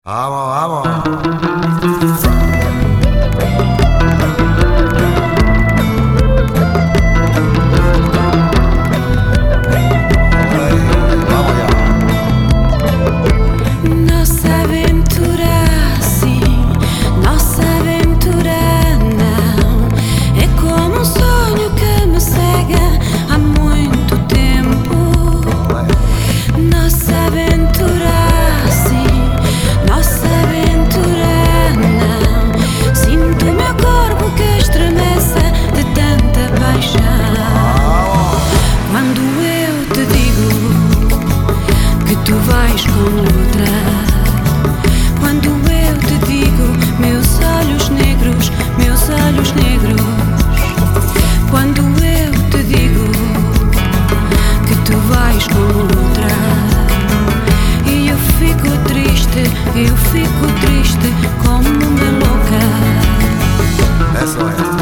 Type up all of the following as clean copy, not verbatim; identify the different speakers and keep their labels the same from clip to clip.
Speaker 1: Vamos, vamos.
Speaker 2: Tu vais com outra. Quando eu te digo meus olhos negros, meus olhos negros. Quando eu te digo que tu vais com outra. E eu fico triste como uma louca.
Speaker 1: Eso es.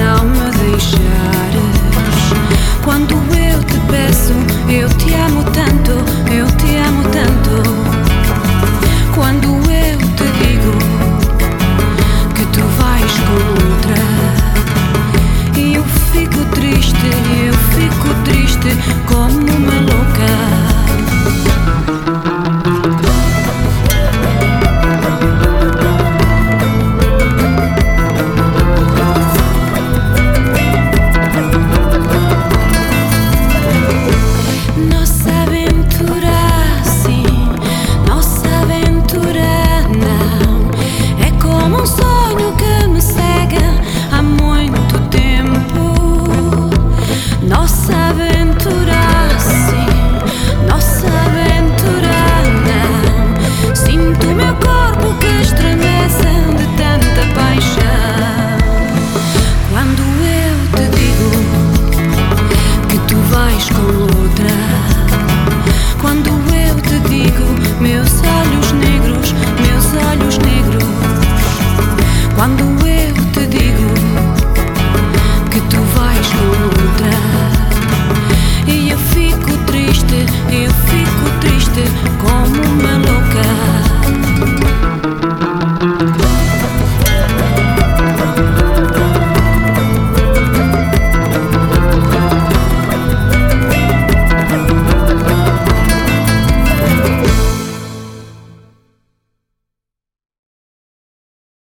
Speaker 2: Quando eu te peço, eu te amo tanto.